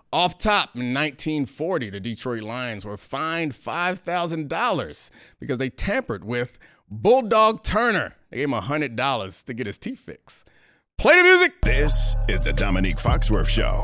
Off top, in 1940, the Detroit Lions were fined $5,000 because they tampered with Bulldog Turner. They gave him $100 to get his teeth fixed. Play the music. This is the Dominique Foxworth Show.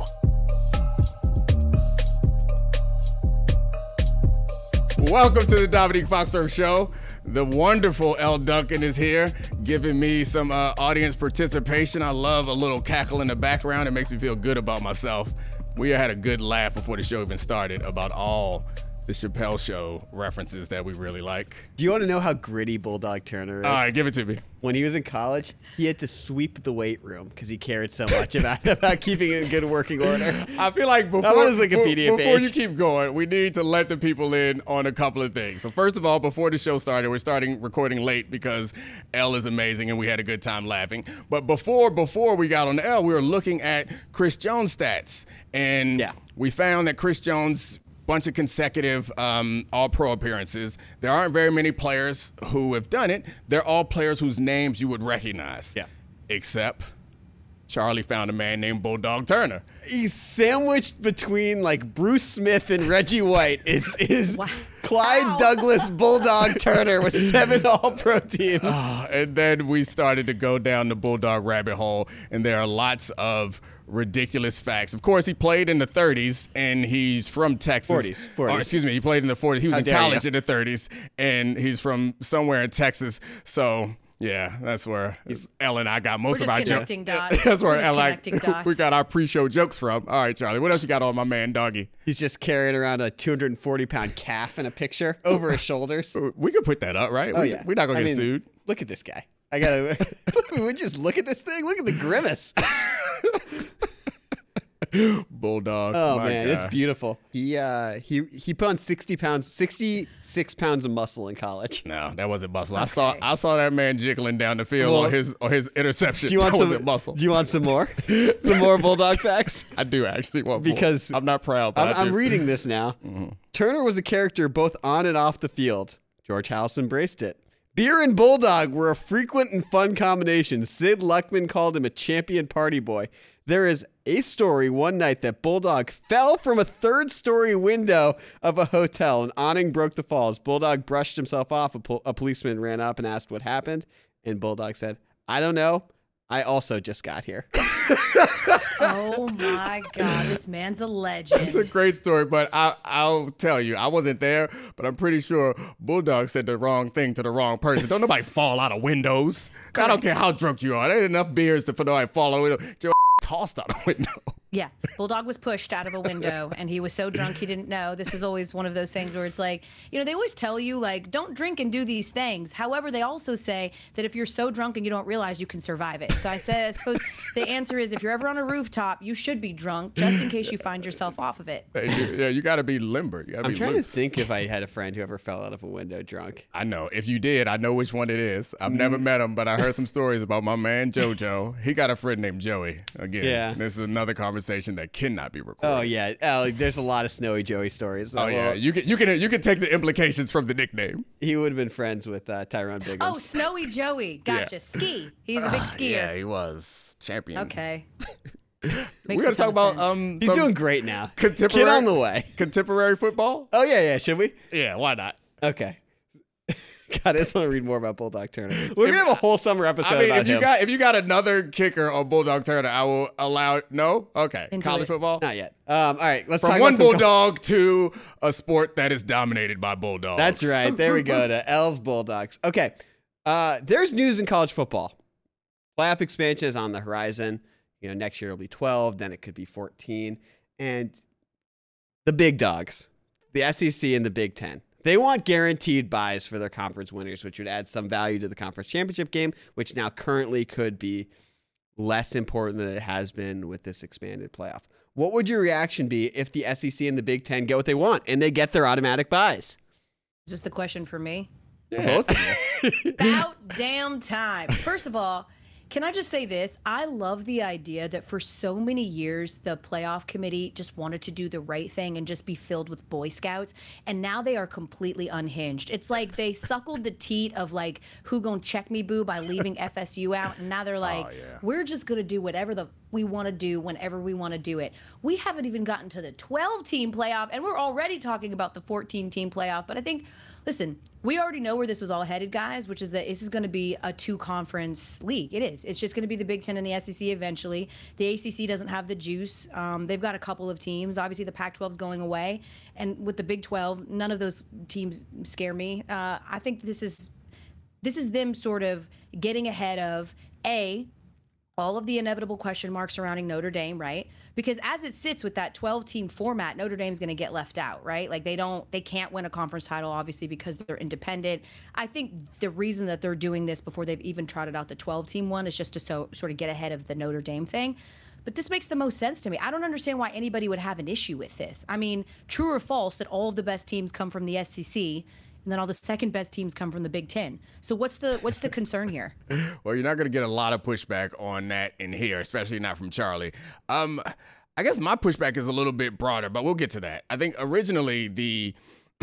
Welcome to the Dominique Foxworth Show. The wonderful Elle Duncan is here, giving me some audience participation. I love a little cackle in the background. It makes me feel good about myself. We had a good laugh before the show even started about all the Chappelle Show references that we really like. Do you want to know how gritty Bulldog Turner is? All right, give it to me. When he was in college, he had to sweep the weight room because he cared so much about keeping it in good working order. I feel like before you keep going, we need to let the people in on a couple of things. So first of all, before the show started, we're starting recording late because Elle is amazing and we had a good time laughing. But before we got on Elle, we were looking at Chris Jones stats. And we found that Chris Jones, bunch of consecutive All-Pro appearances. There aren't very many players who have done it. They're all players whose names you would recognize. Yeah. Except Charlie found a man named Bulldog Turner. He's sandwiched between like Bruce Smith and Reggie White. Is Clyde Douglas Bulldog Turner with 7 All-Pro teams. And then we started to go down the Bulldog rabbit hole, and there are lots of ridiculous facts. Of course, he played in the 30s, and he's from Texas. 40s. Or, excuse me, he played in the 40s. He was in college in the 30s, and he's from somewhere in Texas. So, yeah, that's where Elle and I got most of our jokes. That's where we got our pre-show jokes from. All right, Charlie, what else you got on my man, Doggy? He's just carrying around a 240-pound calf in a picture over his shoulders. We could put that up, right? We're not going to get sued. Look at this guy. We just look at this thing. Look at the grimace. Bulldog. Oh man, it's beautiful. He put on 66 pounds of muscle in college. No, that wasn't muscle. Okay. I saw that man jiggling down the field on his interception. Do you want some muscle? Do you want some more? Some more Bulldog facts? I do actually want because more. I'm not proud, but I'm reading this now. Mm-hmm. Turner was a character both on and off the field. George Halas embraced it. Beer and Bulldog were a frequent and fun combination. Sid Luckman called him a champion party boy. There is a story one night that Bulldog fell from a 3rd-story window of a hotel. An awning broke the fall. As Bulldog brushed himself off, a policeman ran up and asked what happened. And Bulldog said, "I don't know. I also just got here." Oh my God, this man's a legend. It's a great story, but I'll tell you, I wasn't there, but I'm pretty sure Bulldog said the wrong thing to the wrong person. Don't nobody fall out of windows. Correct. I don't care how drunk you are. There ain't enough beers for nobody to fall out of a window. Tossed out a window. Yeah, Bulldog was pushed out of a window, and he was so drunk he didn't know. This is always one of those things where it's like, they always tell you, like, don't drink and do these things. However, they also say that if you're so drunk and you don't realize, you can survive it. So I suppose the answer is if you're ever on a rooftop, you should be drunk just in case you find yourself off of it. Yeah, you got to be limber. I'm trying to think if I had a friend who ever fell out of a window drunk. I know. If you did, I know which one it is. I've never met him, but I heard some stories about my man JoJo. He got a friend named Joey. Again, this is another conversation that cannot be recorded. Oh yeah, there's a lot of Snowy Joey stories. So yeah, you can take the implications from the nickname. He would have been friends with Tyrone Biggums. Oh, Snowy Joey, gotcha. Yeah. Ski. He's a big skier. Yeah, he was champion. Okay. We're gonna talk about he's doing great now. Kid on the way. Contemporary football. Oh yeah. Should we? Yeah, why not? Okay. God, I just want to read more about Bulldog Turner. We're gonna have a whole summer episode about him. If you got another kicker on Bulldog Turner, I will allow it. No, okay. College football, not yet. All right, let's from talk one about bulldog to a sport that is dominated by bulldogs. That's right. There we go to L's Bulldogs. Okay, there's news in college football. Playoff expansion is on the horizon. Next year it'll be 12, then it could be 14, and the big dogs, the SEC and the Big Ten. They want guaranteed buys for their conference winners, which would add some value to the conference championship game, which now currently could be less important than it has been with this expanded playoff. What would your reaction be if the SEC and the Big Ten get what they want and they get their automatic buys? Is this the question for me? Yeah. Both. About damn time. First of all, Can I just say this? I love the idea that for so many years, the playoff committee just wanted to do the right thing and just be filled with Boy Scouts. And now they are completely unhinged. It's like they suckled the teat of like, who gonna check me, boo, by leaving FSU out. And now they're like, we're just gonna do whatever we want to do whenever we want to do it. We haven't even gotten to the 12-team playoff, and we're already talking about the 14-team playoff. But I think, listen, we already know where this was all headed, guys, which is that this is going to be a 2-conference league. It is. It's just going to be the Big Ten and the SEC eventually. The ACC doesn't have the juice. They've got a couple of teams. Obviously, the Pac-12 is going away. And with the Big 12, none of those teams scare me. I think this is them sort of getting ahead of, all of the inevitable question marks surrounding Notre Dame, right? Because as it sits with that 12-team format, Notre Dame's going to get left out, right? Like they can't win a conference title, obviously, because they're independent. I think the reason that they're doing this before they've even trotted out the 12-team one is just to sort of get ahead of the Notre Dame thing. But this makes the most sense to me. I don't understand why anybody would have an issue with this. I mean, true or false that all of the best teams come from the SEC, and then all the second best teams come from the Big Ten. So what's the concern here? Well, you're not going to get a lot of pushback on that in here, especially not from Charlie. I guess my pushback is a little bit broader, but we'll get to that. I think originally the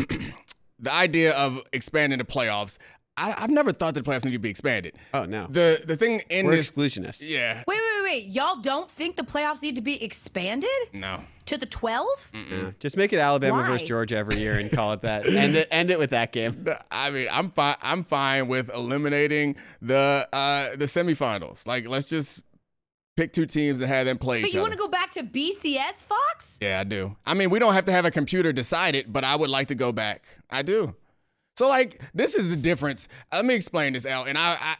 idea of expanding the playoffs, I've never thought that the playoffs need to be expanded. Oh, no. The thing in We're this... exclusionists. Yeah. Wait. Y'all don't think the playoffs need to be expanded? No. To the 12? Yeah. Just make it Alabama Why? versus Georgia every year and call it that. End it with that game. I mean, I'm fine with eliminating the semifinals. Like, let's just pick 2 teams and have them play each other. But you want to go back to BCS, Fox? Yeah, I do. I mean, we don't have to have a computer decide it, but I would like to go back. I do. So, like, this is the difference. Let me explain this, Al. And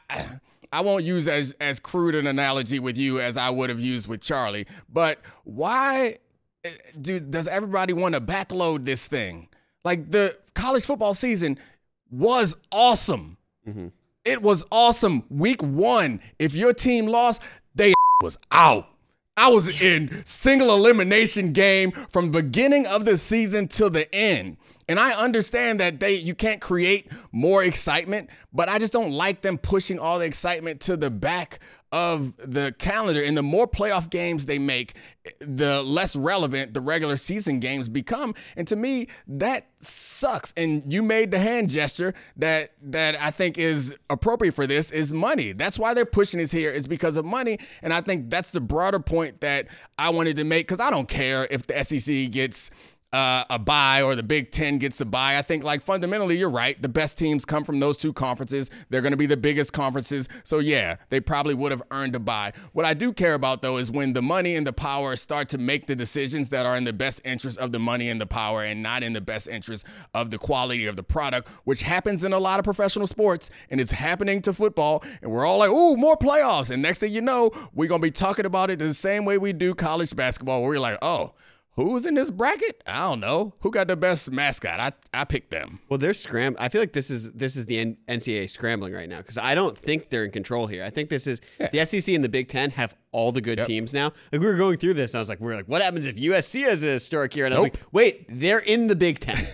I won't use as crude an analogy with you as I would have used with Charlie. But why does everybody want to backload this thing? Like, the college football season was awesome. Mm-hmm. It was awesome. Week 1, if your team lost, they was out. I was in single elimination game from the beginning of the season till the end. And I understand that you can't create more excitement, but I just don't like them pushing all the excitement to the back of the calendar. And the more playoff games they make, the less relevant the regular season games become. And to me, that sucks. And you made the hand gesture that I think is appropriate for this is money. That's why they're pushing this here, is because of money. And I think that's the broader point that I wanted to make, because I don't care if the SEC gets a bye or the Big Ten gets a bye. I think, like, fundamentally, you're right. The best teams come from those 2 conferences. They're going to be the biggest conferences. So, yeah, they probably would have earned a bye. What I do care about, though, is when the money and the power start to make the decisions that are in the best interest of the money and the power and not in the best interest of the quality of the product, which happens in a lot of professional sports, and it's happening to football. And we're all like, ooh, more playoffs. And next thing you know, we're going to be talking about it the same way we do college basketball, where we're like, oh, who's in this bracket? I don't know. Who got the best mascot? I picked them. Well, they're scrambling. I feel like this is the NCAA scrambling right now, because I don't think they're in control here. I think this is the SEC and the Big Ten have all the good teams now. Like, we were going through this, and I was like, what happens if USC has a historic year? And I was like, wait, they're in the Big Ten.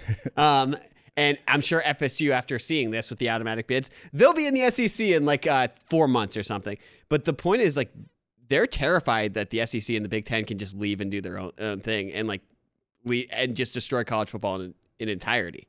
And I'm sure FSU, after seeing this with the automatic bids, they'll be in the SEC in like 4 months or something. But the point is, like, they're terrified that the SEC and the Big Ten can just leave and do their own thing and and just destroy college football in entirety.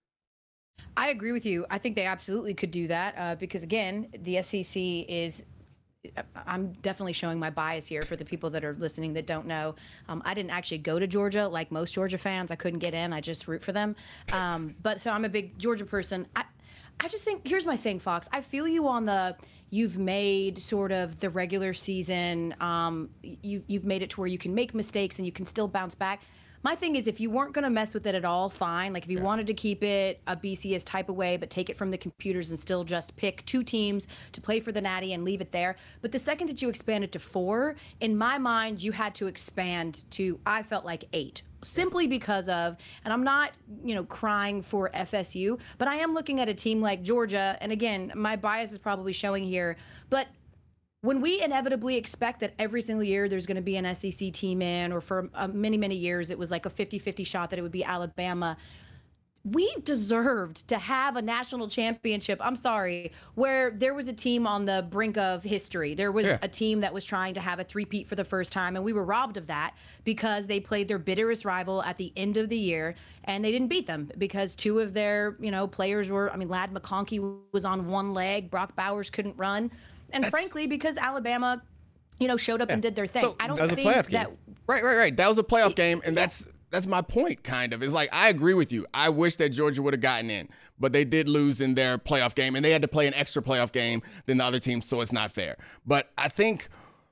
I agree with you. I think they absolutely could do that because, again, the SEC is – I'm definitely showing my bias here for the people that are listening that don't know. I didn't actually go to Georgia like most Georgia fans. I couldn't get in. I just root for them. But so I'm a big Georgia person. I just think, here's my thing, Fox. I feel you on you've made sort of the regular season, you've made it to where you can make mistakes and you can still bounce back. My thing is, if you weren't going to mess with it at all, fine. Like, if you wanted to keep it a BCS type of way, but take it from the computers and still just pick 2 teams to play for the Natty and leave it there. But the second that you expanded to 4, in my mind, you had to expand to, I felt like 8. Simply because of, and I'm not, crying for FSU, but I am looking at a team like Georgia. And again, my bias is probably showing here, but when we inevitably expect that every single year there's going to be an SEC team in, or for many, many years it was like a 50-50 shot that it would be Alabama, we deserved to have a national championship. I'm sorry, where there was a team on the brink of history. There was a team that was trying to have a three-peat for the first time, and we were robbed of that because they played their bitterest rival at the end of the year, and they didn't beat them because two of their, players were, Ladd McConkey was on one leg, Brock Bowers couldn't run, and frankly, because Alabama, showed up and did their thing. So I don't that was think a playoff game. that. Right. That was a playoff game, and that's my point, kind of. It's like, I agree with you. I wish that Georgia would have gotten in, but they did lose in their playoff game, and they had to play an extra playoff game than the other team, so it's not fair. But I think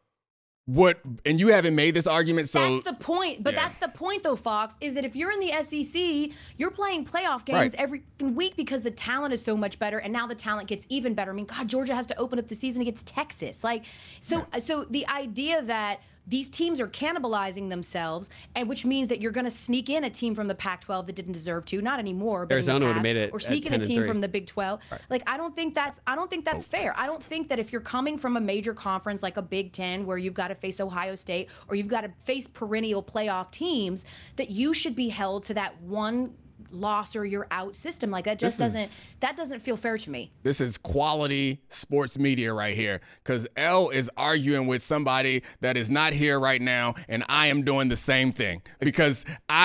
and you haven't made this argument, so. That's the point. But that's the point, though, Fox, is that if you're in the SEC, you're playing playoff games every week because the talent is so much better, and now the talent gets even better. God, Georgia has to open up the season against Texas. So the idea that these teams are cannibalizing themselves, and which means that you're going to sneak in a team from the Pac-12 that didn't deserve to, not anymore. But Arizona would have made it, or sneak in a team from the Big 12. Right. I don't think that's fair. I don't think that if you're coming from a major conference like a Big 10, where you've got to face Ohio State or you've got to face perennial playoff teams, that you should be held to that one loss or you're out system. That just doesn't feel fair to me. This is quality sports media right here, because L is arguing with somebody that is not here right now, and I am doing the same thing because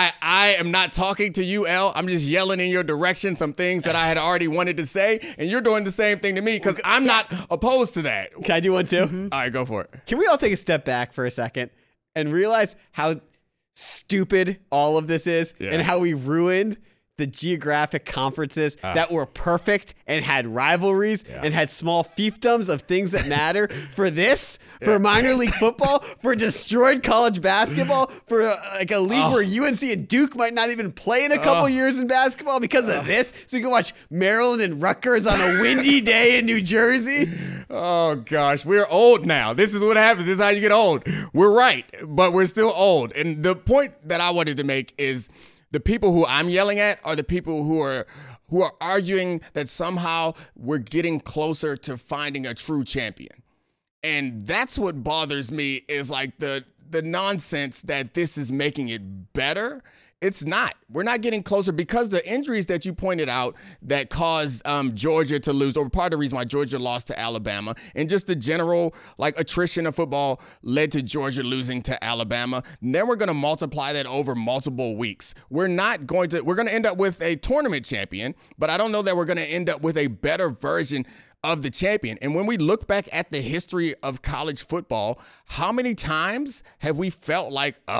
I am not talking to you, L. I'm just yelling in your direction some things that I had already wanted to say, and you're doing the same thing to me because I'm not opposed to that. Can I do one too? Mm-hmm. All right, go for it. Can we all take a step back for a second and realize how stupid all of this is and how we ruined the geographic conferences that were perfect and had rivalries and had small fiefdoms of things that matter for this, for minor league football, for destroyed college basketball, for a league where UNC and Duke might not even play in a couple years in basketball because of this. So you can watch Maryland and Rutgers on a windy day in New Jersey. Oh, gosh. We're old now. This is what happens. This is how you get old. We're right, but we're still old. And the point that I wanted to make is the people who I'm yelling at are the people who are arguing that somehow we're getting closer to finding a true champion. And that's what bothers me, is the nonsense that this is making it better. It's not. We're not getting closer because the injuries that you pointed out that caused Georgia to lose, or part of the reason why Georgia lost to Alabama, and just the general attrition of football led to Georgia losing to Alabama. And then we're going to multiply that over multiple weeks. We're going to end up with a tournament champion, but I don't know that we're going to end up with a better version of the champion. And when we look back at the history of college football, how many times have we felt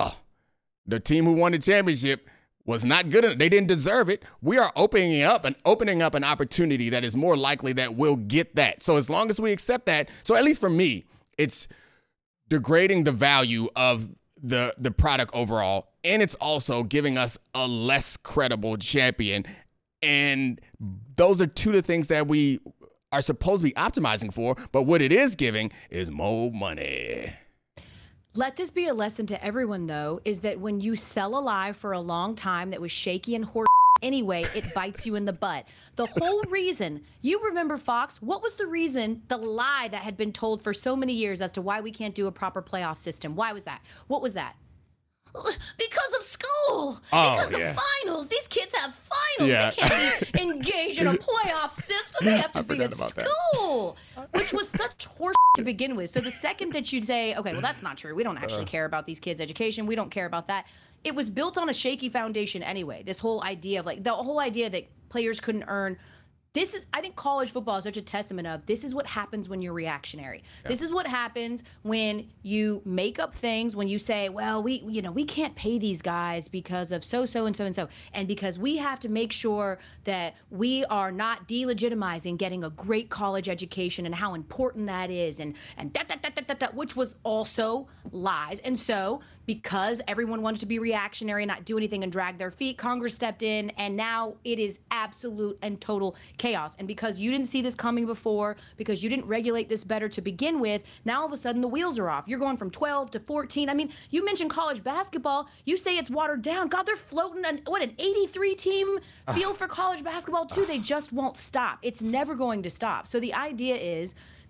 the team who won the championship was not good enough? They didn't deserve it. We are opening up an opportunity that is more likely that we'll get that. So as long as we accept that, so at least for me, it's degrading the value of the product overall, and it's also giving us a less credible champion. And those are two of the things that we are supposed to be optimizing for, but what it is giving is more money. Let this be a lesson to everyone, though, is that when you sell a lie for a long time that was shaky and horse anyway, it bites you in the butt. The whole reason, you remember, Fox, what was the reason, the lie that had been told for so many years as to why we can't do a proper playoff system? Why was that? What was that? Because of school. Because of finals. These kids have finals. They can't be engaged in a playoff system. They have to be in school, which was such horse to begin with. So the second that you say, okay, well, that's not true. We don't actually care about these kids' education. We don't care about that. It was built on a shaky foundation anyway. This whole idea of the whole idea that players couldn't earn. I think college football is such a testament of this is what happens when you're reactionary. Yeah. This is what happens when you make up things, when you say, well, we can't pay these guys because of so and so, and because we have to make sure that we are not delegitimizing getting a great college education and how important that is, and which was also lies. And so because everyone wanted to be reactionary, not do anything and drag their feet, Congress stepped in, and now it is absolute and total chaos. And because you didn't see this coming before, because you didn't regulate this better to begin with, now all of a sudden the wheels are off. You're going from 12 to 14. You mentioned college basketball. You say it's watered down. God, they're floating an 83-team field for college basketball too. They just won't stop. It's never going to stop. So the idea is,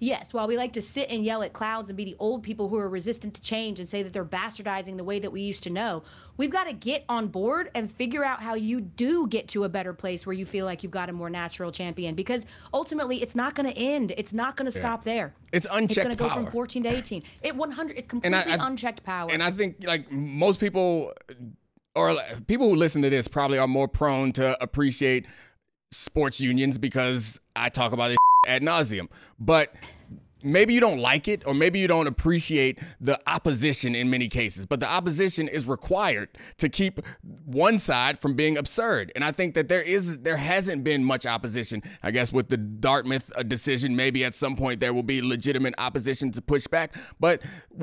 yes, while we like to sit and yell at clouds and be the old people who are resistant to change and say that they're bastardizing the way that we used to know, we've got to get on board and figure out how you do get to a better place where you feel like you've got a more natural champion, because ultimately it's not going to end. It's not going to stop there. It's unchecked It's going to power. go from 14 to 18. It's completely unchecked power. And I think like most people, or people who listen to this, probably are more prone to appreciate sports unions because I talk about this ad nauseum. But maybe you don't like it, or maybe you don't appreciate the opposition in many cases, but the opposition is required to keep one side from being absurd. And I think that there hasn't been much opposition. I guess with the Dartmouth decision, maybe at some point there will be legitimate opposition to push back. But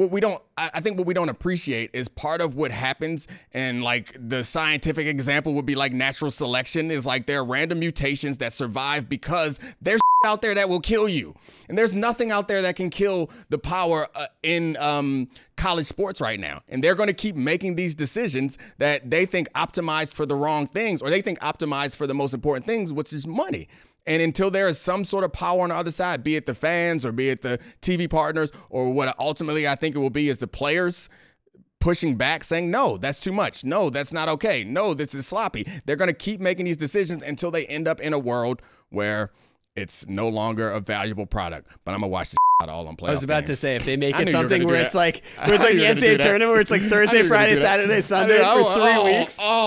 I think what we don't appreciate is part of what happens, and like the scientific example would be like natural selection, is like there are random mutations that survive because there's out there that will kill you. And there's nothing out there that can kill the power in college sports right now. And they're going to keep making these decisions that they think optimize for the wrong things, or they think optimize for the most important things, which is money. And until there is some sort of power on the other side, be it the fans or be it the TV partners, or what ultimately I think it will be is the players pushing back, saying, no, that's too much. No, that's not okay. No, this is sloppy. They're going to keep making these decisions until they end up in a world where it's no longer a valuable product. But I'm going to watch this out all on playoff I was about games. to say, if they make it something where it's like the NCAA tournament where it's like Thursday, I knew you were gonna Friday, do that. Saturday, Sunday for 3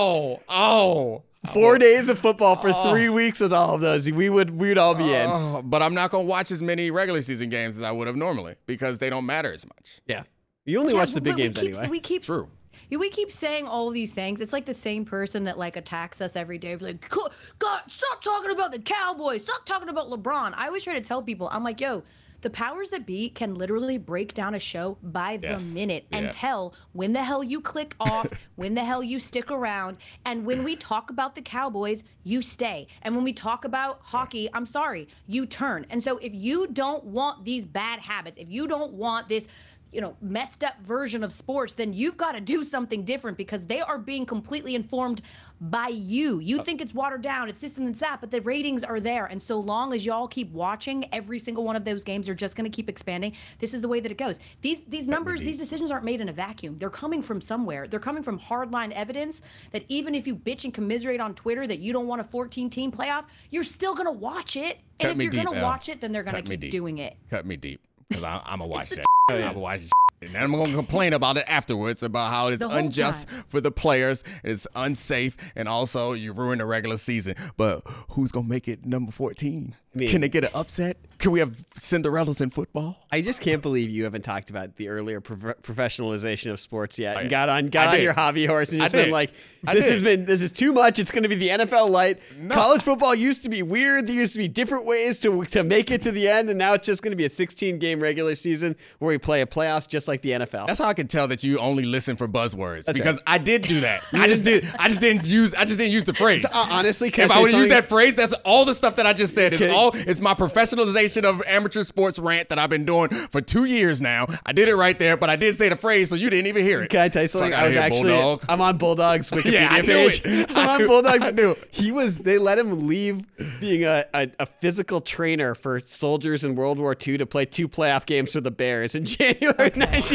weeks. 4 days of football for 3 weeks with all of those. We would all be in. But I'm not going to watch as many regular season games as I would have normally because they don't matter as much. Yeah. You only watch the big games anyway. True. We keep saying all of these things. It's like the same person that like attacks us every day. Like, God, stop talking about the Cowboys. Stop talking about LeBron. I always try to tell people, I'm like, yo, the powers that be can literally break down a show by the minute and tell when the hell you click off, when the hell you stick around. And when we talk about the Cowboys, you stay. And when we talk about hockey, I'm sorry, you turn. And so if you don't want these bad habits, if you don't want this messed up version of sports, then you've got to do something different, because they are being completely informed by you. You think it's watered down, it's this and it's that, but the ratings are there. And so long as y'all keep watching, every single one of those games are just going to keep expanding. This is the way that it goes. These numbers, these decisions aren't made in a vacuum. They're coming from somewhere. They're coming from hardline evidence that even if you bitch and commiserate on Twitter that you don't want a 14-team playoff, you're still going to watch it. And if you're going to watch it, then they're going to keep doing it. Cut me deep, because I'm going to watch that. I'm going to watch it. And then I'm going to complain about it afterwards, about how it's unjust for the players, it's unsafe, and also you ruin the regular season. But who's going to make it number 14? Can they get an upset? Can we have Cinderellas in football? I just can't believe you haven't talked about the earlier professionalization of sports yet. And got on your hobby horse and just been like, this is too much. It's going to be the NFL light. No. College football used to be weird. There used to be different ways to make it to the end, and now it's just going to be a 16-game regular season where we play a playoffs just like the NFL. That's how I can tell that you only listen for buzzwords, because I did do that. I just didn't use the phrase. Honestly, if I would have used that phrase, that's all the stuff that I just said. It's my professionalization of amateur sports rant that I've been doing for 2 years now. I did it right there, but I did say the phrase, so you didn't even hear it. Can I tell you something? I'm on Bulldog's Wikipedia page. I'm on Bulldog's. I knew. They let him leave being a physical trainer for soldiers in World War II to play 2 playoff games for the Bears in January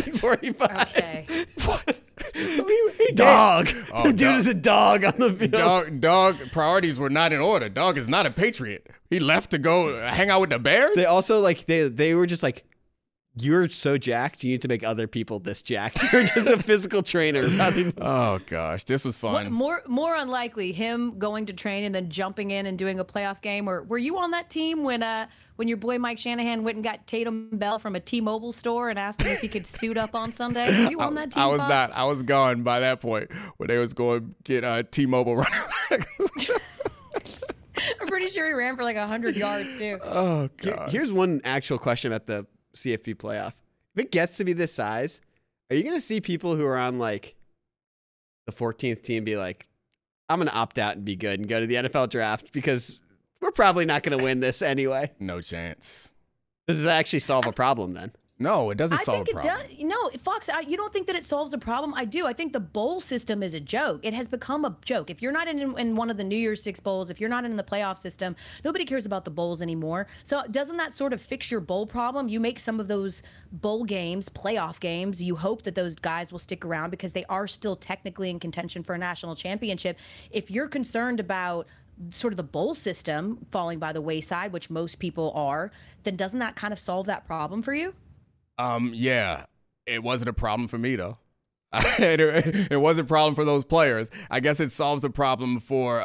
1945. Okay. What? So he dog. Oh, the dude is a dog on the field. Dog priorities were not in order. Dog is not a patriot. He left to go hang out with the Bears. They also they were just like, you're so jacked, you need to make other people this jacked. You're just a physical trainer. Oh gosh, this was fun. More unlikely him going to train and then jumping in and doing a playoff game. Or were you on that team when your boy Mike Shanahan went and got Tatum Bell from a T-Mobile store and asked him if he could suit up on Sunday? Were you on that team? I was not. I was gone by that point when they was going to get T-Mobile running back. I'm pretty sure he ran for like 100 yards too. Oh god. Here's one actual question about the CFP playoff. If it gets to be this size, are you going to see people who are on like the 14th team be like, I'm going to opt out and be good and go to the NFL draft because we're probably not going to win this anyway? No chance. Does this actually solve a problem then? No, it doesn't solve a problem. I think it does. No, No, Fox, you don't think that it solves the problem? I do. I think the bowl system is a joke. It has become a joke. If you're not in one of the New Year's Six bowls, if you're not in the playoff system, nobody cares about the bowls anymore. So doesn't that sort of fix your bowl problem? You make some of those bowl games, playoff games. You hope that those guys will stick around because they are still technically in contention for a national championship. If you're concerned about sort of the bowl system falling by the wayside, which most people are, then doesn't that kind of solve that problem for you? Yeah, it wasn't a problem for me though. It wasn't a problem for those players. I guess it solves the problem for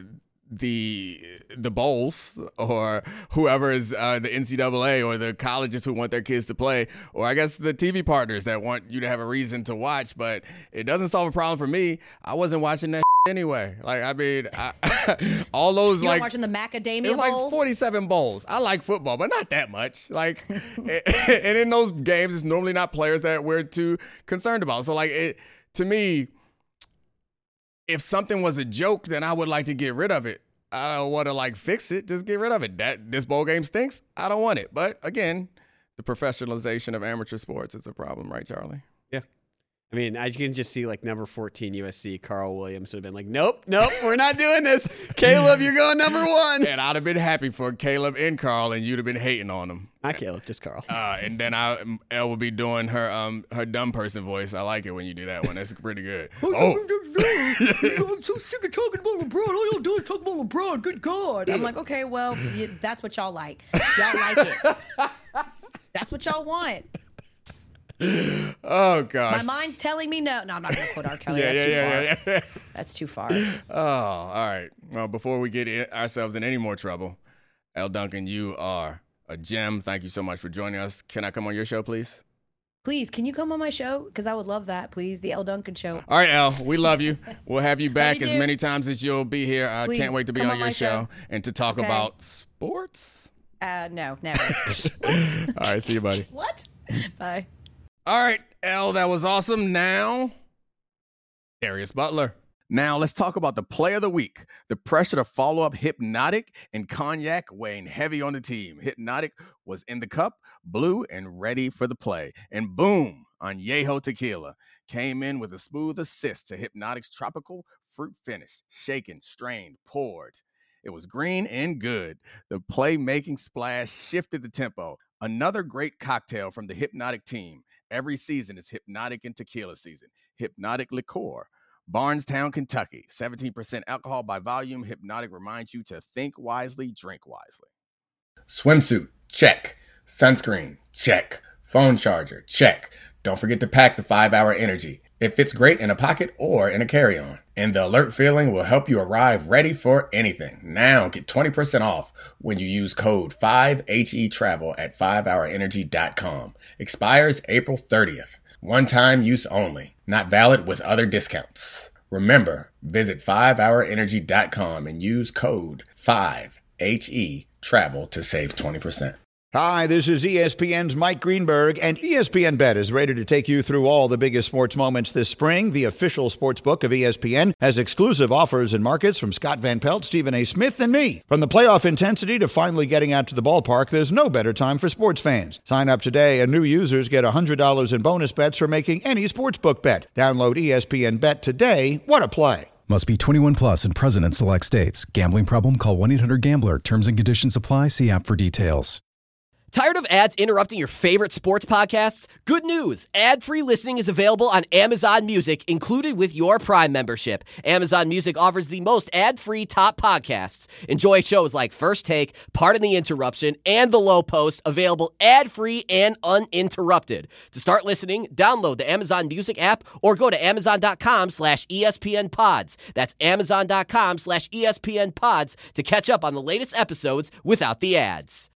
the bowls or whoever is the NCAA or the colleges who want their kids to play, or I guess the TV partners that want you to have a reason to watch. But it doesn't solve a problem for me. I wasn't watching that anyway. Like, I mean, all those, you like, watching the macadamia it's bowl? like 47 bowls. I like football, but not that much. Like, and in those games, it's normally not players that we're too concerned about. So, like, to me, if something was a joke, then I would like to get rid of it. I don't want to, like, fix it. Just get rid of it. This bowl game stinks. I don't want it. But again, the professionalization of amateur sports is a problem, right, Charlie? Yeah. I mean, I can just see, like, number 14 USC, Carl Williams would have been like, nope, we're not doing this. Caleb, you're going number 1. And I'd have been happy for Caleb and Carl, and you'd have been hating on them. Not Caleb, just Carl. And then Elle would be doing her dumb person voice. I like it when you do that one. That's pretty good. I'm so sick of talking about LeBron. All y'all do is talk about LeBron. Good God. I'm like, okay, well, that's what y'all like. Y'all like it. That's what y'all want. Oh, gosh. My mind's telling me no. No, I'm not going to quote R. Kelly. Yeah. That's too far. Oh, all right. Well, before we get ourselves in any more trouble, Elle Duncan, you are a gem. Thank you so much for joining us. Can I come on your show, please? Please, can you come on my show? Because I would love that, please. The Elle Duncan Show. All right, Elle, we love you. We'll have you back you as too. many times as you'll be here. I can't wait to be on your show and to talk about sports. No, never. All right, see you, buddy. What? Bye. All right, Elle, that was awesome. Now, Darius Butler. Now, let's talk about the play of the week. The pressure to follow up Hypnotic and Cognac weighing heavy on the team. Hypnotic was in the cup, blue, and ready for the play. And boom, Añejo Tequila came in with a smooth assist to Hypnotic's tropical fruit finish. Shaken, strained, poured. It was green and good. The playmaking splash shifted the tempo. Another great cocktail from the Hypnotic team. Every season is Hypnotic and Tequila season. Hypnotic Liqueur. Barnstown, Kentucky. 17% alcohol by volume. Hypnotic reminds you to think wisely, drink wisely. Swimsuit, check. Sunscreen, check. Phone charger, check. Don't forget to pack the 5-Hour Energy. It fits great in a pocket or in a carry-on. And the alert feeling will help you arrive ready for anything. Now get 20% off when you use code 5HETRAVEL at 5hourenergy.com. Expires April 30th. One-time use only. Not valid with other discounts. Remember, visit 5hourenergy.com and use code 5HETRAVEL to save 20%. Hi, this is ESPN's Mike Greenberg, and ESPN Bet is ready to take you through all the biggest sports moments this spring. The official sports book of ESPN has exclusive offers and markets from Scott Van Pelt, Stephen A. Smith, and me. From the playoff intensity to finally getting out to the ballpark, there's no better time for sports fans. Sign up today, and new users get $100 in bonus bets for making any sportsbook bet. Download ESPN Bet today. What a play. Must be 21 plus and present in select states. Gambling problem? Call 1-800-GAMBLER. Terms and conditions apply. See app for details. Tired of ads interrupting your favorite sports podcasts? Good news! Ad-free listening is available on Amazon Music, included with your Prime membership. Amazon Music offers the most ad-free top podcasts. Enjoy shows like First Take, Pardon the Interruption, and The Low Post, available ad-free and uninterrupted. To start listening, download the Amazon Music app or go to amazon.com/ESPN Pods. That's amazon.com/ESPN Pods to catch up on the latest episodes without the ads.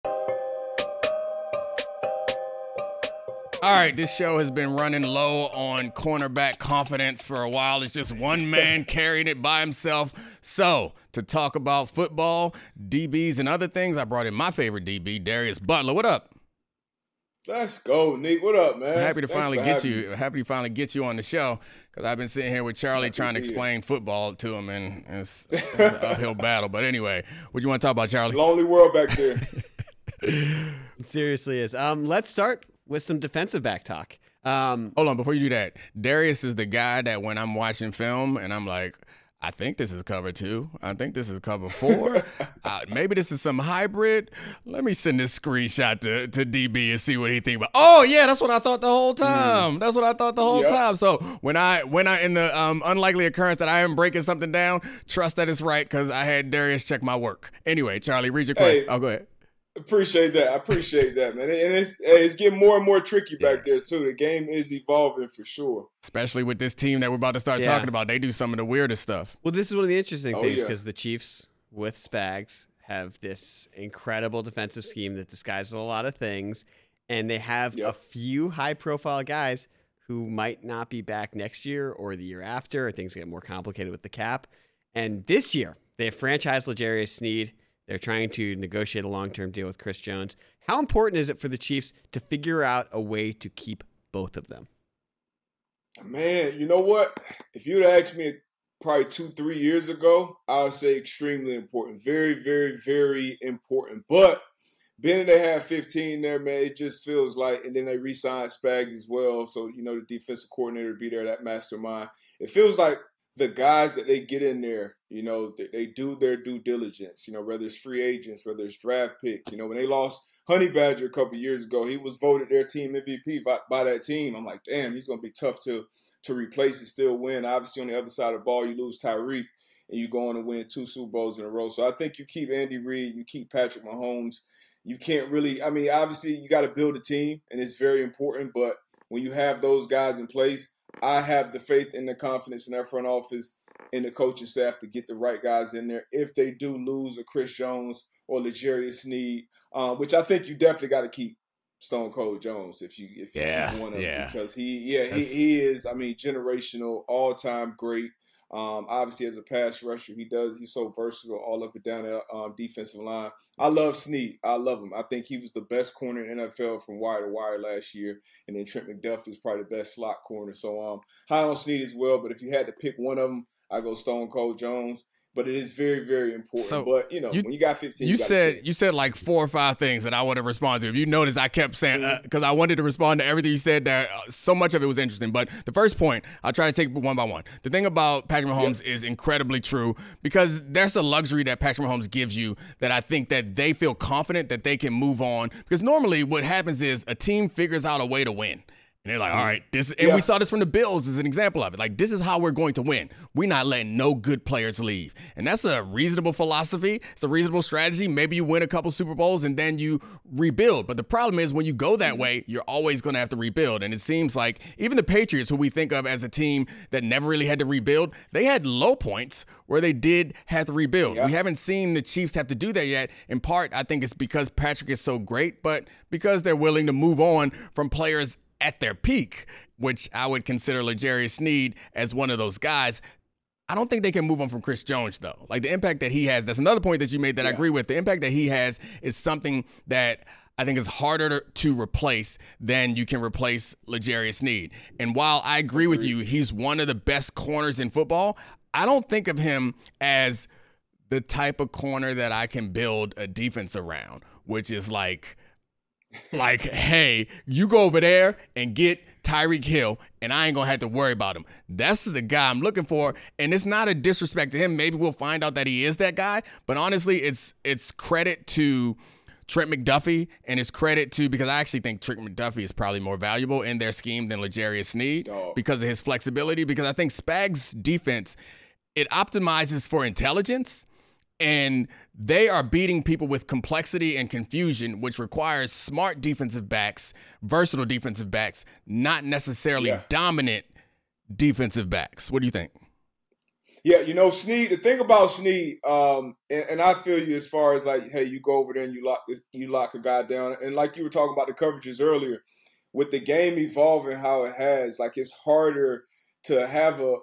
All right, this show has been running low on cornerback confidence for a while. It's just one man carrying it by himself. So, to talk about football, DBs, and other things, I brought in my favorite DB, Darius Butler. What up? Let's go, Nick. What up, man? Happy to finally get you on the show, because I've been sitting here with Charlie trying to explain football to him, and it's an uphill battle. But anyway, what do you want to talk about, Charlie? It's a lonely world back there. It seriously is. Let's start with some defensive back talk. Hold on, before you do that, Darius is the guy that when I'm watching film and I'm like, I think this is cover 2. I think this is cover 4. Maybe this is some hybrid. Let me send this screenshot to DB and see what he think about. Oh yeah, that's what I thought the whole time. That's what I thought the whole time. So when I in the unlikely occurrence that I am breaking something down, trust that it's right because I had Darius check my work. Anyway, Charlie, read your question. Oh, go ahead. Appreciate that. I appreciate that, man. And it's getting more and more tricky back there, too. The game is evolving for sure. Especially with this team that we're about to start talking about. They do some of the weirdest stuff. Well, this is one of the interesting things because the Chiefs with Spags have this incredible defensive scheme that disguises a lot of things. And they have a few high-profile guys who might not be back next year or the year after, or things get more complicated with the cap. And this year, they have franchised L'Jarius Sneed. They're trying to negotiate a long-term deal with Chris Jones. How important is it for the Chiefs to figure out a way to keep both of them? Man, you know what? If you'd asked me probably 2-3 years ago, I would say extremely important. Very, very, very important. But being they have 15 there, man, it just feels like, and then they re-signed Spags as well. So, the defensive coordinator would be there, that mastermind. It feels like the guys that they get in there, they do their due diligence, whether it's free agents, whether it's draft picks. When they lost Honey Badger a couple of years ago, he was voted their team MVP by that team. I'm like, damn, he's going to be tough to replace and still win. Obviously, on the other side of the ball, you lose Tyreek and you go on to win 2 Super Bowls in a row. So I think you keep Andy Reid, you keep Patrick Mahomes. You can't really, obviously you got to build a team and it's very important. But when you have those guys in place, I have the faith and the confidence in their front office and the coaching staff to get the right guys in there. If they do lose a Chris Jones or L'Jarius Sneed, which I think you definitely got to keep Stone Cold Jones if you want to, because he is, generational, all-time great. Obviously, as a pass rusher, he's so versatile all up and down the defensive line. I love Sneed. I love him. I think he was the best corner in the NFL from wire to wire last year. And then Trent McDuffie was probably the best slot corner. So high on Sneed as well. But if you had to pick one of them, I go Stone Cold Jones. But it is very, very important. So but, when you got 15, you said like 4 or 5 things that I would have responded to. If you notice, I kept saying, because I wanted to respond to everything you said there. So much of it was interesting. But the first point, I'll try to take one by one. The thing about Patrick Mahomes is incredibly true because there's a luxury that Patrick Mahomes gives you that I think that they feel confident that they can move on. Because normally what happens is a team figures out a way to win. And they're like, all right, we saw this from the Bills as an example of it. Like, this is how we're going to win. We're not letting no good players leave. And that's a reasonable philosophy. It's a reasonable strategy. Maybe you win a couple Super Bowls and then you rebuild. But the problem is when you go that way, you're always going to have to rebuild. And it seems like even the Patriots, who we think of as a team that never really had to rebuild, they had low points where they did have to rebuild. Yeah. We haven't seen the Chiefs have to do that yet. In part, I think it's because Patrick is so great, but because they're willing to move on from players at their peak, which I would consider L'Jarius Sneed as one of those guys. I don't think they can move on from Chris Jones, though. Like, the impact that he has, that's another point that you made that I agree with. The impact that he has is something that I think is harder to replace than you can replace L'Jarius Sneed. And while I agree with you, he's one of the best corners in football, I don't think of him as the type of corner that I can build a defense around, which is like, hey, you go over there and get Tyreek Hill, and I ain't going to have to worry about him. That's the guy I'm looking for, and it's not a disrespect to him. Maybe we'll find out that he is that guy, but honestly, it's credit to Trent McDuffie, and it's credit to, because I actually think Trent McDuffie is probably more valuable in their scheme than L'Jarius Sneed because of his flexibility, because I think Spags' defense, it optimizes for intelligence, and they are beating people with complexity and confusion, which requires smart defensive backs, versatile defensive backs, not necessarily dominant defensive backs. What do you think? Yeah, Sneed, the thing about Sneed, and I feel you as far as like, hey, you go over there and you lock a guy down. And like you were talking about the coverages earlier, with the game evolving how it has, like it's harder to have a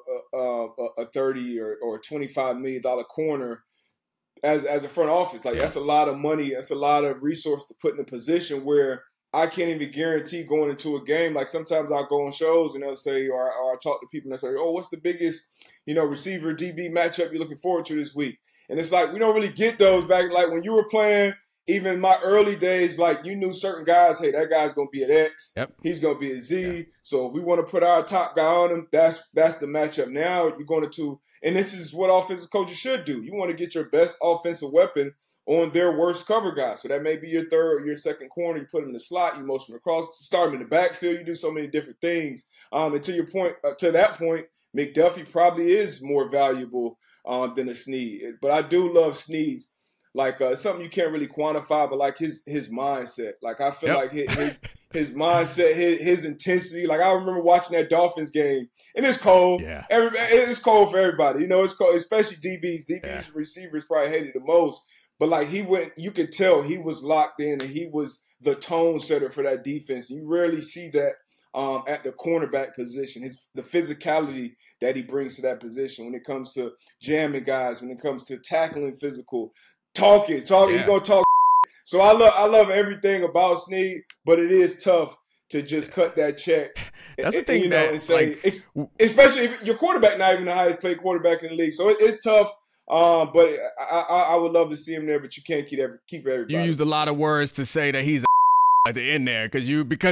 $30 or $25 million corner as a front office. Like that's a lot of money. That's a lot of resource to put in a position where I can't even guarantee going into a game. Like sometimes I'll go on shows and they'll say, or I talk to people and they'll say, oh, what's the biggest, receiver DB matchup you're looking forward to this week? And it's like, we don't really get those back. Like when you were playing even in my early days, like, you knew certain guys, hey, that guy's going to be an X. Yep. He's going to be a Z. Yeah. So if we want to put our top guy on him, that's the matchup. Now you're going to, and this is what offensive coaches should do. You want to get your best offensive weapon on their worst cover guy. So that may be your third or your second corner. You put him in the slot, you motion him across, start him in the backfield. You do so many different things. And to your point, to that point, McDuffie probably is more valuable than a Snead. But I do love Snead's. Like, something you can't really quantify, but like his mindset. Like, I feel like his mindset, his intensity. Like, I remember watching that Dolphins game, and it's cold. Yeah. It's cold for everybody. You know, it's cold, especially DBs. DBs, receivers probably hated the most. But like, you could tell he was locked in, and he was the tone setter for that defense. You rarely see that at the cornerback position. The physicality that he brings to that position when it comes to jamming guys, when it comes to tackling physical. Talking. Yeah. He's gonna talk. So I love everything about Snead, but it is tough to just cut that check. That's the thing, and say, especially if your quarterback not even the highest paid quarterback in the league. So it's tough. But I would love to see him there, but you can't keep everybody. You used a lot of words to say that he's at the end there because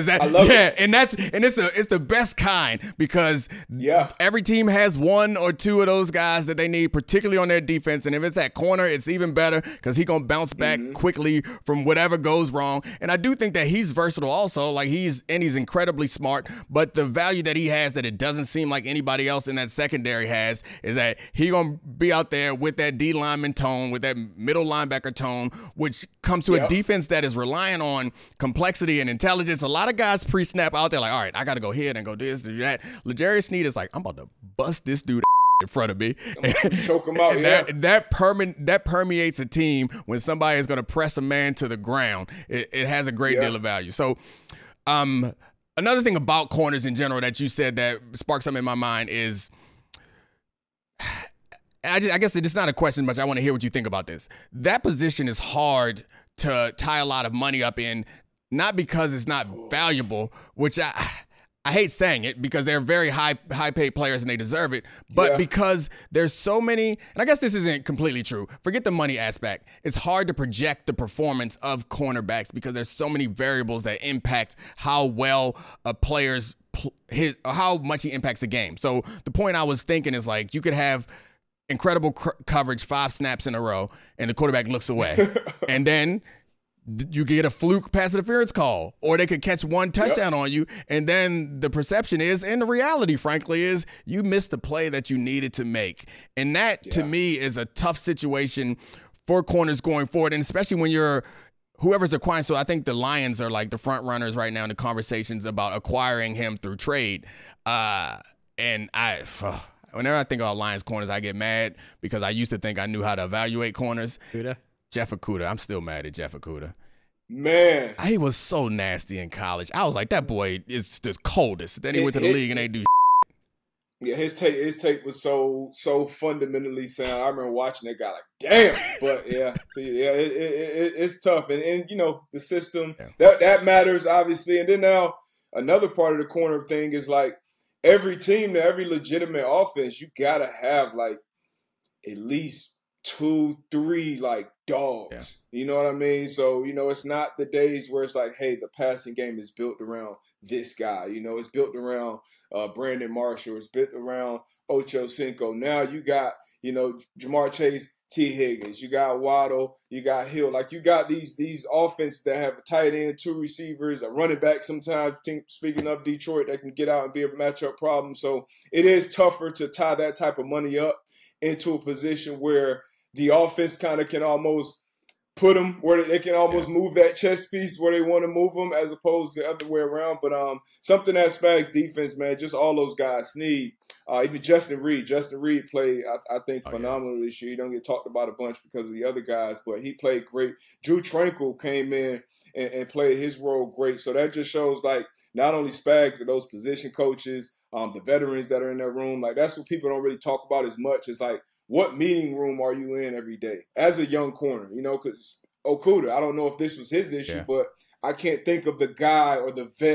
it's the best kind because every team has one or two of those guys that they need, particularly on their defense. And if it's at corner, it's even better because he's gonna bounce back quickly from whatever goes wrong. And I do think that he's versatile also. Like he's incredibly smart, but the value that he has that it doesn't seem like anybody else in that secondary has is that he gonna be out there with that D lineman tone, with that middle linebacker tone, which comes to a defense that is relying on complexity and intelligence. A lot of guys pre-snap out there like, all right, I got to go here and go do this, do that. L'Jarius Snead is like, I'm about to bust this dude in front of me. Choke him out, that permeates a team when somebody is going to press a man to the ground. It has a great deal of value. So another thing about corners in general that you said that sparked something in my mind is I guess it's not a question much. I want to hear what you think about this. That position is hard to tie a lot of money up in, not because it's not valuable, which I hate saying it because they're very high paid players and they deserve it, but because there's so many, and I guess this isn't completely true. Forget the money aspect. It's hard to project the performance of cornerbacks because there's so many variables that impact how well a player's how much he impacts the game. So the point I was thinking is like you could have incredible coverage 5 snaps in a row and the quarterback looks away. And then you get a fluke pass interference call, or they could catch one touchdown on you. And then the perception is, and the reality, frankly, is you missed the play that you needed to make. And that, to me, is a tough situation for corners going forward. And especially when you're whoever's acquiring. So I think the Lions are like the front runners right now in the conversations about acquiring him through trade. And whenever I think about Lions corners, I get mad because I used to think I knew how to evaluate corners. Jeff Okudah. I'm still mad at Jeff Okudah. Man. He was so nasty in college. I was like, that boy is just coldest. Then he went to the league and they do Yeah, his take was so fundamentally sound. I remember watching that guy like, damn. But it's tough. And you know, the system, that matters, obviously. And then now another part of the corner thing is like every team, every legitimate offense, you got to have like at least 2-3 like dogs. You know what I mean? So, you know, it's not the days where it's like, hey, the passing game is built around this guy. You know, it's built around Brandon Marshall. It's built around Ocho Cinco. Now you got, you know, Jamar Chase, T. Higgins. You got Waddle. You got Hill. Like, you got these offenses that have a tight end, 2 receivers, a running back sometimes. Speaking of Detroit, that can get out and be a matchup problem. So it is tougher to tie that type of money up into a position where the offense kind of can almost put them where they can almost move that chess piece where they want to move them as opposed to the other way around. But something that Spags defense, man, just all those guys, Snead, even Justin Reed. Justin Reed played, I think, phenomenal this year. He don't get talked about a bunch because of the other guys, but he played great. Drew Tranquil came in and played his role great. So that just shows, like, not only Spags, but those position coaches, the veterans that are in that room. Like, that's what people don't really talk about as much. It's like, what meeting room are you in every day as a young corner? You know, because Okudah, I don't know if this was his issue, but I can't think of the guy or the vet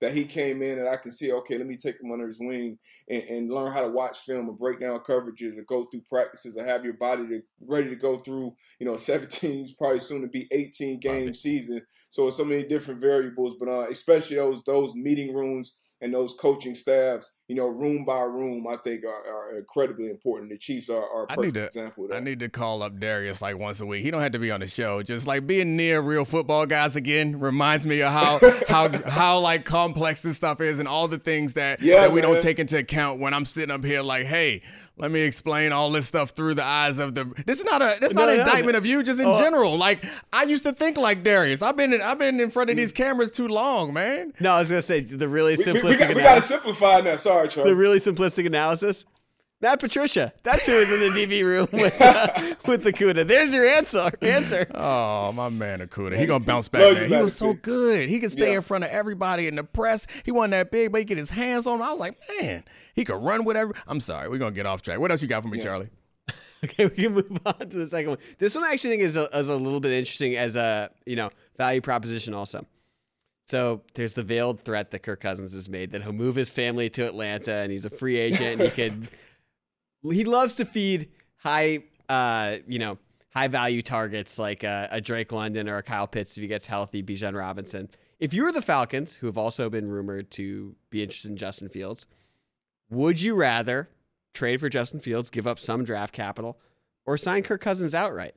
that he came in and I can see, okay, let me take him under his wing and learn how to watch film and break down coverages and go through practices and have your body ready to go through, 17, probably soon to be 18 game season. So it's so many different variables, but especially those meeting rooms and those coaching staffs, room by room, I think are incredibly important. The Chiefs are a perfect example of that. I need to call up Darius like once a week. He don't have to be on the show. Just like being near real football guys again reminds me of how like complex this stuff is and all the things that we don't take into account when I'm sitting up here like, hey, let me explain all this stuff through the eyes of the. This is not an indictment of you, just in general. Like I used to think like Darius. I've been in front of these cameras too long, man. No, I was gonna say the really simplistic. We gotta simplify now. Sorry, Charlie. The really simplistic analysis. Matt Patricia. That's who is in the DB room with Okudah. There's your answer. Oh, my man Okudah. He gonna bounce back, man. He was so good. He could stay in front of everybody in the press. He wasn't that big, but he get his hands on him. I was like, man, he could run whatever. I'm sorry, we're gonna get off track. What else you got for me, Charlie? Okay, we can move on to the second one. This one I actually think is a little bit interesting as a value proposition also. So there's the veiled threat that Kirk Cousins has made that he'll move his family to Atlanta and he's a free agent and he loves to feed high value targets like a Drake London or a Kyle Pitts if he gets healthy, Bijan Robinson. If you were the Falcons, who have also been rumored to be interested in Justin Fields, would you rather trade for Justin Fields, give up some draft capital, or sign Kirk Cousins outright?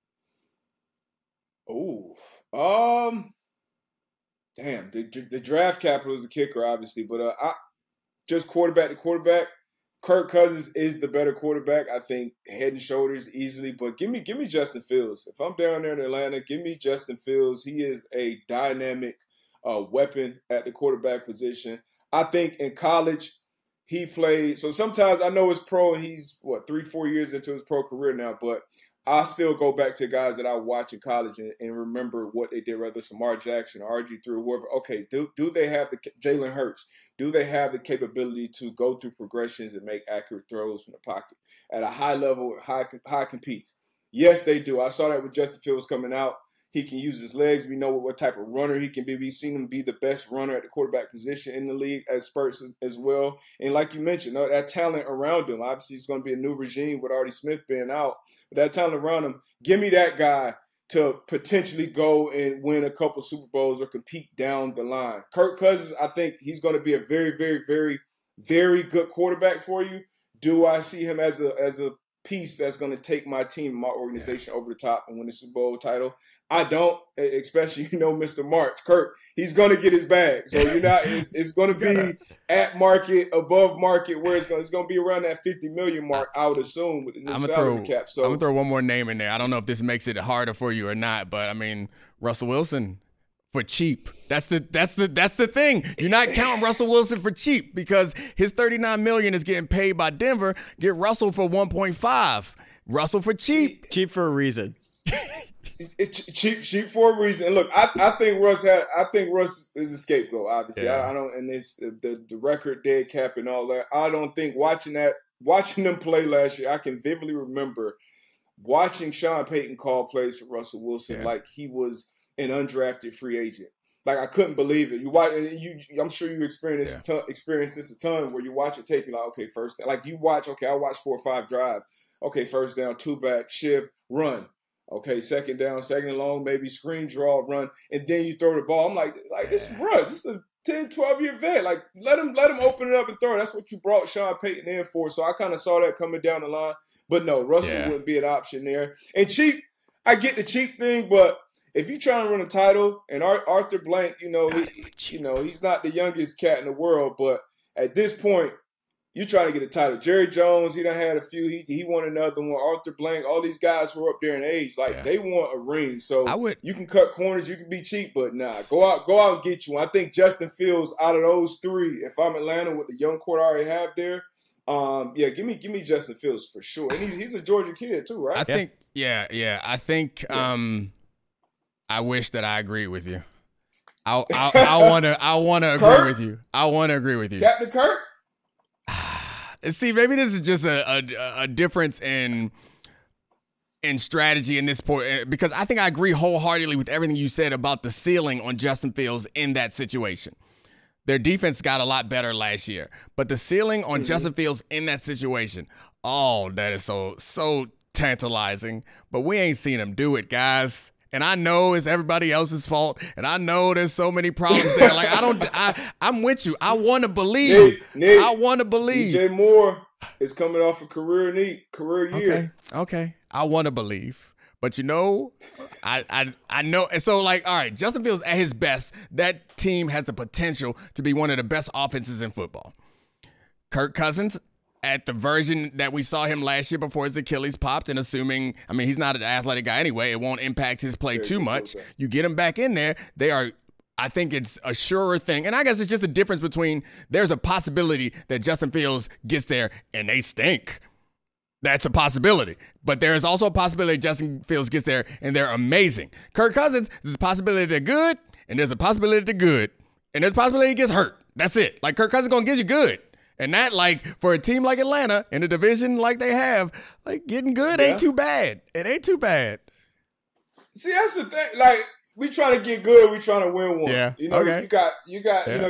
Damn, the draft capital is a kicker, obviously, but just quarterback to quarterback, Kirk Cousins is the better quarterback, I think, head and shoulders easily. But give me Justin Fields. If I'm down there in Atlanta, give me Justin Fields. He is a dynamic weapon at the quarterback position. I think in college he played. So sometimes I know it's pro, and he's 3-4 years into his pro career now, but I still go back to guys that I watch in college and remember what they did, whether it's Lamar Jackson or RG3 or whoever. Okay, do they have the Jalen Hurts? Do they have the capability to go through progressions and make accurate throws from the pocket at a high level, high competes? Yes, they do. I saw that with Justin Fields coming out. He can use his legs. We know what type of runner he can be. We've seen him be the best runner at the quarterback position in the league as Spurs as well. And like you mentioned, that talent around him. Obviously, it's going to be a new regime with Artie Smith being out. But that talent around him, give me that guy to potentially go and win a couple Super Bowls or compete down the line. Kirk Cousins, I think he's going to be a very, very, very, very good quarterback for you. Do I see him as a piece that's going to take my team, my organization over the top and win the Super Bowl title? I don't, especially, Mr. March, Kirk, he's going to get his bag. So it's going to be at market, above market, where it's going to be around that $50 million mark, I would assume, with the new salary cap. So I'm going to throw one more name in there. I don't know if this makes it harder for you or not, but Russell Wilson for cheap. That's the thing. You're not counting Russell Wilson for cheap because his $39 million is getting paid by Denver. Get Russell for 1.5. Russell for cheap. Cheap for a reason. It's cheap for a reason. And look, I think Russ is a scapegoat. Obviously, yeah. I don't, and it's the record dead cap and all that. I don't think watching them play last year, I can vividly remember watching Sean Payton call plays for Russell Wilson like he was an undrafted free agent. Like I couldn't believe it. You watch, I'm sure you experienced this a ton where you watch a tape, you're like, okay, first down. Like you watch, okay, I watched 4 or 5 drives. Okay, first down, 2 back, shift, run. Okay, second down, second and long, maybe screen draw, run, and then you throw the ball. I'm like this is Russ. This is a 10, 12-year vet. Like, let him open it up and throw it. That's what you brought Sean Payton in for. So I kind of saw that coming down the line. But no, Russell wouldn't be an option there. And cheap, I get the cheap thing, but if you're trying to run a title, and Arthur Blank, he's not the youngest cat in the world, but at this point, you're trying to get a title. Jerry Jones, he done had a few. He won another one. Arthur Blank, all these guys who are up there in age, they want a ring. So you can cut corners, you can be cheap, but nah, go out and get you one. I think Justin Fields, out of those 3, if I'm Atlanta with the young core I already have there, give me Justin Fields for sure. And he's a Georgia kid too, right? I think, I think I wish that I agreed with you. I want to agree with you. I want to agree with you. Captain Kirk? See, maybe this is just a difference in strategy in this point, because I think I agree wholeheartedly with everything you said about the ceiling on Justin Fields in that situation. Their defense got a lot better last year. But the ceiling on Justin Fields in that situation, that is so tantalizing. But we ain't seen him do it, guys. And I know it's everybody else's fault. And I know there's so many problems there. Like, I'm with you. I want to believe. Nick, I want to believe. DJ Moore is coming off a career year. Okay. I want to believe. But I know. And so, like, all right, Justin Fields at his best, that team has the potential to be one of the best offenses in football. Kirk Cousins, at the version that we saw him last year before his Achilles popped, and assuming, he's not an athletic guy anyway, it won't impact his play too much. You get him back in there, I think it's a surer thing. And I guess it's just the difference between there's a possibility that Justin Fields gets there and they stink. That's a possibility. But there is also a possibility Justin Fields gets there and they're amazing. Kirk Cousins, there's a possibility they're good, and there's a possibility they're good, and there's a possibility he gets hurt. That's it. Like, Kirk Cousins going to get you good. And that, like, for a team like Atlanta in a division like they have, like, getting good ain't too bad. It ain't too bad. See, that's the thing. Like, we trying to get good. We trying to win one. Yeah. You know, okay. you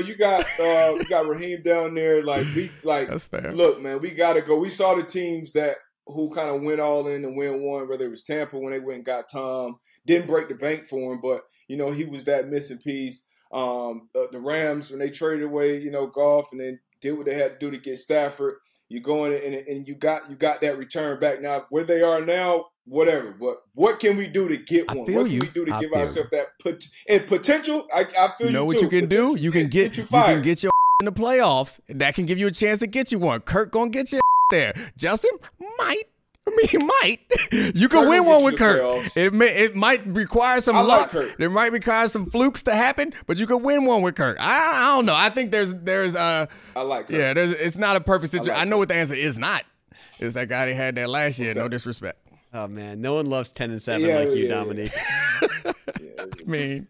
got Raheem down there. Like, that's fair. Look, man, we got to go. We saw the teams who kind of went all in and win one, whether it was Tampa when they went and got Tom. Didn't break the bank for him, but, he was that missing piece. The Rams, when they traded away, Goff, and then did what they had to do to get Stafford. You go in and you got that return back. Now, where they are now, whatever. But what can we do to get one? What can we do to give ourselves that potential? I feel you know what you can do? You can get your in the playoffs. That can give you a chance to get you one. Kirk gonna get you there. Justin might. He might. You can win one with Kirk. It might require some luck. It might require some flukes to happen, but you can win one with Kirk. I don't know. I think there's I like Kirk. Yeah, it's not a perfect situation. I know what the answer is not. It's that guy they had there last year. No disrespect. Oh man, no one loves 10-7 like you, Dominique. We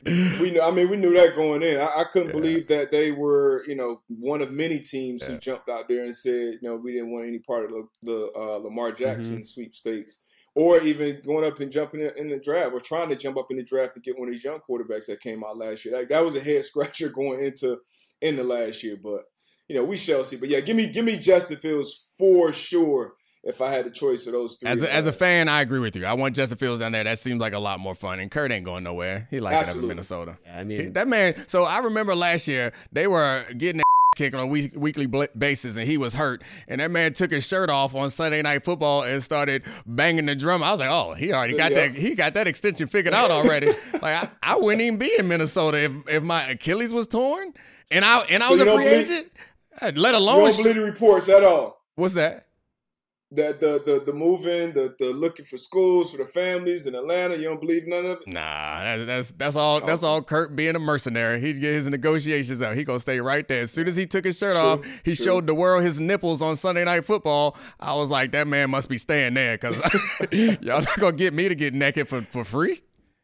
knew that going in. I couldn't believe that they were, one of many teams who jumped out there and said, we didn't want any part of the Lamar Jackson sweepstakes, or even going up and jumping in the draft, or trying to jump up in the draft to get one of these young quarterbacks that came out last year. Like, that was a head scratcher going into the last year, but we shall see. But yeah, give me Justin Fields for sure. If I had the choice of those three. As a fan, I agree with you. I want Justin Fields down there. That seems like a lot more fun. And Kurt ain't going nowhere. He liked it up in Minnesota. Yeah, that man. So I remember last year, they were getting kicked on a weekly basis, and he was hurt. And that man took his shirt off on Sunday Night Football and started banging the drum. I was like, oh, he already got that. He got that extension figured out already. Like, I wouldn't even be in Minnesota if my Achilles was torn and I was a free agent. Let alone. You don't believe the reports at all. What's that? That the moving, the looking for schools for the families in Atlanta, you don't believe none of it? Nah, that's all. That's all. Kurt being a mercenary, he'd get his negotiations out. He gonna stay right there. As soon as he took his shirt off, he showed the world his nipples on Sunday Night Football. I was like, that man must be staying there because y'all not gonna get me to get naked for free.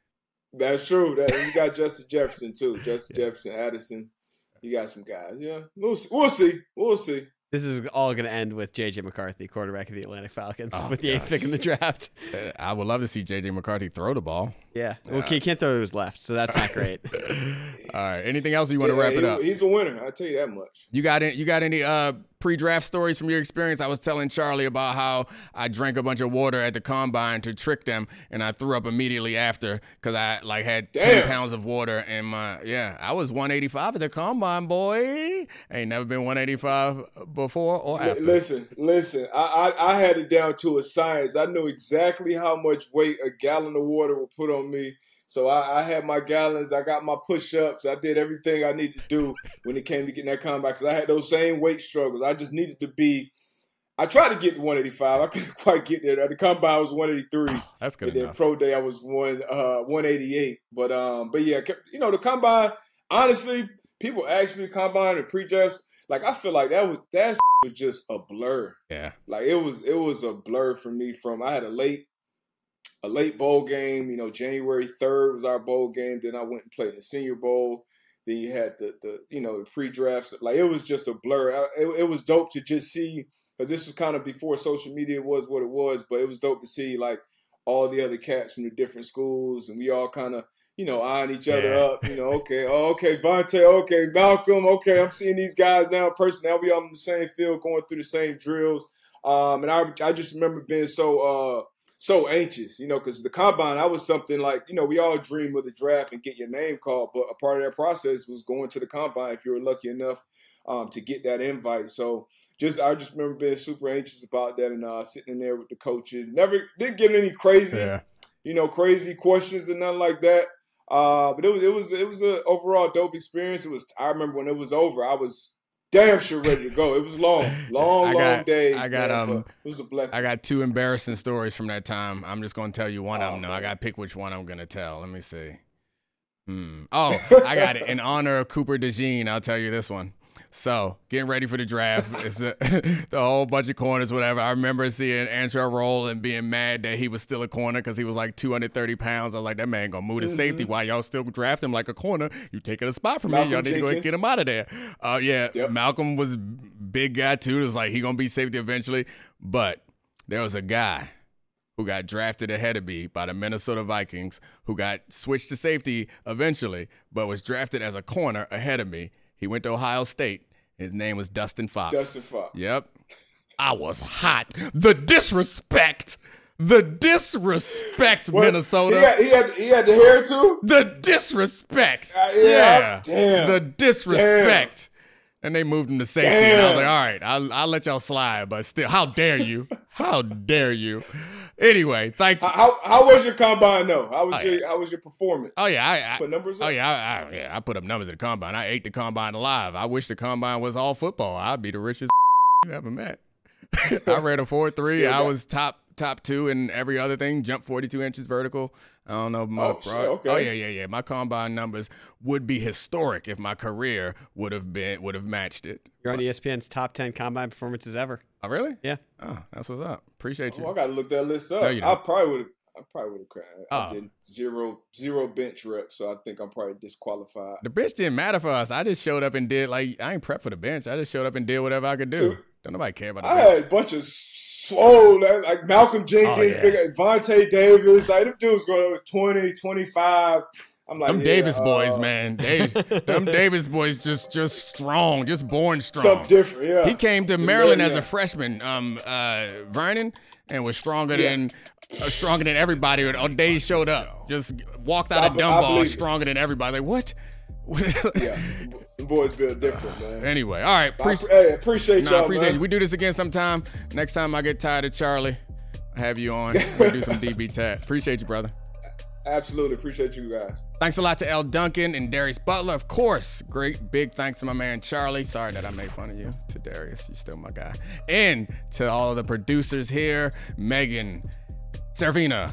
That's true. You got Justin Jefferson too. Jefferson, Addison. You got some guys. Yeah, we'll see. This is all going to end with J.J. McCarthy, quarterback of the Atlanta Falcons, with the 8th pick in the draft. I would love to see J.J. McCarthy throw the ball. Yeah. Well, he can't throw to his left, so that's not great. All right. Anything else you want to wrap it up? He's a winner. I'll tell you that much. You got any pre-draft stories from your experience? I was telling Charlie about how I drank a bunch of water at the combine to trick them, and I threw up immediately after because I had 10 pounds of water in my I was 185 at the combine, boy. Ain't never been 185 before or after. Listen. I had it down to a science. I knew exactly how much weight a gallon of water would put on me. So I had my gallons, I got my push-ups, I did everything I needed to do when it came to getting that combine because I had those same weight struggles. I just needed to be – I tried to get to 185. I couldn't quite get there. The combine was 183. Oh, that's good and enough. Then pro day I was 188. But yeah, the combine, honestly, people ask me combine and pre-dress. Like, I feel like that was just a blur. Yeah. Like, it was a blur for me I had a late bowl game, January 3rd was our bowl game. Then I went and played in the Senior Bowl. Then you had the pre-drafts. Like, it was just a blur. It was dope to just see, because this was kind of before social media was what it was, but it was dope to see, like, all the other cats from the different schools, and we all kind of eyeing each other up. Okay, Vontae, okay, Malcolm, okay, I'm seeing these guys now in person. Now we all in the same field, going through the same drills. And I just remember being so anxious, because the combine, I was something like, we all dream of the draft and get your name called, but a part of that process was going to the combine if you were lucky enough to get that invite. So I just remember being super anxious about that and sitting in there with the coaches. Didn't get any crazy, crazy questions and nothing like that. But it was an overall dope experience. I remember when it was over, I was damn sure ready to go. It was long days. It was a blessing. I got 2 embarrassing stories from that time. I'm just gonna tell you one of them. No, I gotta pick which one I'm gonna tell. Let me see. Oh, I got it. In honor of Cooper DeJean, I'll tell you this one. So, getting ready for the draft, it's the whole bunch of corners, whatever. I remember seeing Antrell Roll and being mad that he was still a corner because he was like 230 pounds. I was like, that man gonna move to safety. Why y'all still draft him like a corner? You taking a spot from me. Y'all need to go ahead and get him out of there. Yep. Malcolm was a big guy too. It was like he gonna be safety eventually. But there was a guy who got drafted ahead of me by the Minnesota Vikings who got switched to safety eventually, but was drafted as a corner ahead of me. He went to Ohio State. His name was Dustin Fox. Dustin Fox. Yep. I was hot. The disrespect, Minnesota. He had the hair too? The disrespect. Yeah. Damn. The disrespect. Damn. And they moved him to safety. Damn. And I was like, all right, I'll let y'all slide, but still, how dare you? How dare you? Anyway, thank you. How was your combine though? How was your performance? Oh yeah, I put numbers up? Oh yeah, I put up numbers at the combine. I ate the combine alive. I wish the combine was all football. I'd be the richest you ever met. I ran a 4.3. I was top 2 in every other thing. Jumped 42 inches vertical. I don't know. Okay. Oh yeah. My combine numbers would be historic if my career would have matched it. You're on ESPN's top 10 combine performances ever. Oh really? Yeah. Oh, that's what's up. Appreciate you. I gotta look that list up. No, you don't. I probably would have cracked. I did zero bench reps, so I think I'm probably disqualified. The bench didn't matter for us. I just showed up and did I ain't prepped for the bench. I just showed up and did whatever I could do. So, don't nobody care about the bench. bench. I had a bunch of swole, like Malcolm Jenkins, Vontae Davis. Like them dudes going over 20, 25. I'm like, them Davis boys, man. Them Davis boys just strong, just born strong. Something different, yeah. He came to Maryland as a freshman, Vernon, and was stronger than everybody. On day he showed up, just walked out of Dunbar stronger than everybody. Like what? Yeah, the boys built different, man. Anyway, all right. Appreciate y'all. Appreciate you. We do this again sometime. Next time I get tired of Charlie, I have you on. We do some DB tap. Appreciate you, brother. Absolutely. Appreciate you guys. Thanks a lot to L. Duncan and Darius Butler. Of course, great big thanks to my man Charlie. Sorry that I made fun of you. To Darius, you're still my guy. And to all of the producers here, Megan, Servina,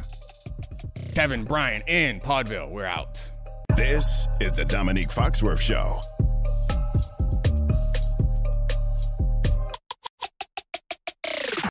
Kevin, Brian, and Podville. We're out. This is the Dominique Foxworth Show.